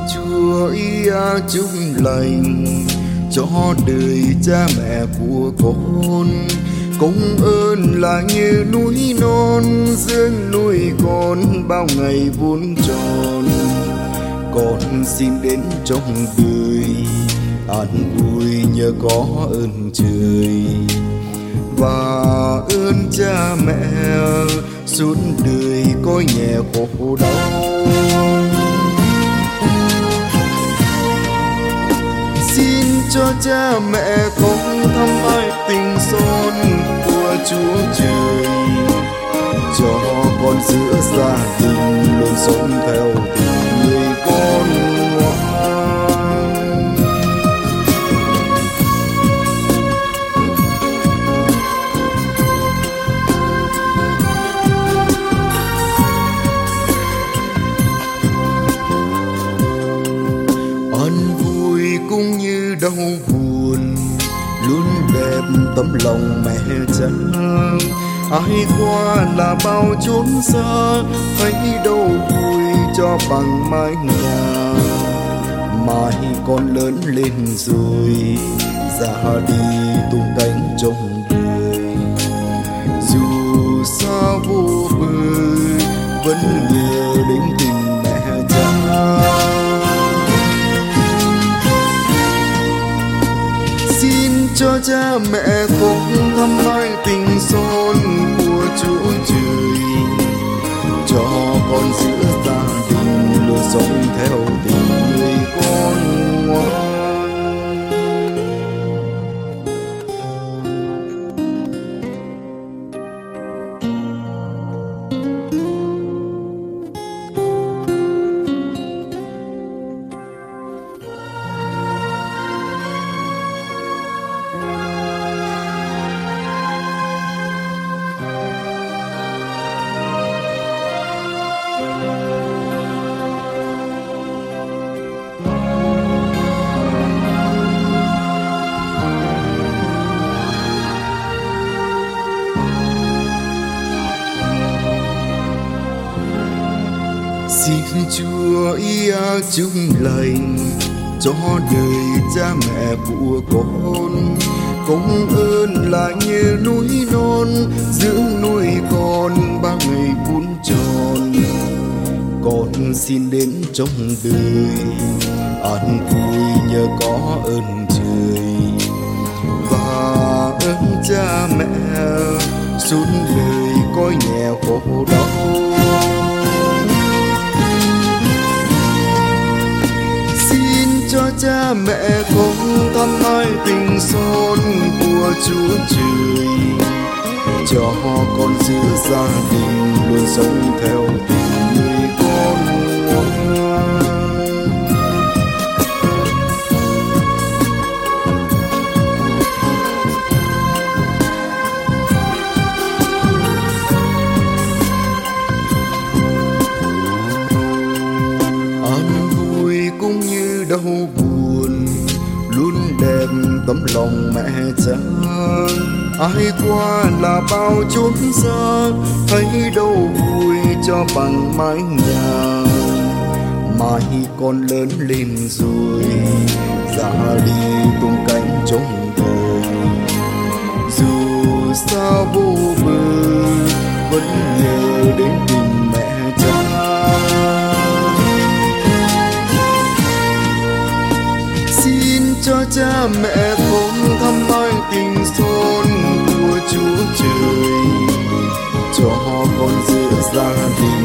Chúa ia chúc lành cho đời cha mẹ của con. Công ơn là như núi non dưỡng nuôi con bao ngày vun tròn. Con xin đến trong đời an vui nhờ có ơn trời và ơn cha mẹ suốt đời coi nhẹ khổ đau. Xin cho cha mẹ con thăm ai tình son của Chúa trời, cho con giữa gia đình luôn sống theo tình người con ngoan. An vui cũng như đau buồn luôn đẹp tấm lòng mẹ cha. Ai qua là bao chốn xa, thấy đâu vui cho bằng mái nhà. Mai con lớn lên rồi ra đi tung cánh trong đời. Dù xa vô bờ vẫn nhớ đến tình mẹ cha. Xin cho cha mẹ con thăm mãi tình son của Chúa trời, cho con giữa gia đình luôn sống theo tình người con ngoan. Xin Chúa ia chúc lành cho đời cha mẹ của con. Công ơn là như núi non dưỡng nuôi con ba ngày vun tròn. Con xin đến trong đời an vui nhờ có ơn trời và ơn cha mẹ suốt đời coi nhẹ khổ đau. Cho cha mẹ con thăm ai tình son của Chúa trời, cho con giữa gia đình luôn sống theo tình người con ngoan. An vui cũng như đau buồn luôn đẹp tấm lòng mẹ cha. Ai qua là bao chốn xa, thấy đâu vui cho bằng mái nhà. Mai con lớn lên rồi ra đi tung cánh trong đời. Dù xa vô bờ vẫn nhớ đến tình mẹ cha. Cho cha mẹ con thăm mãi tình son của Chúa trời, cho con giữa gia đình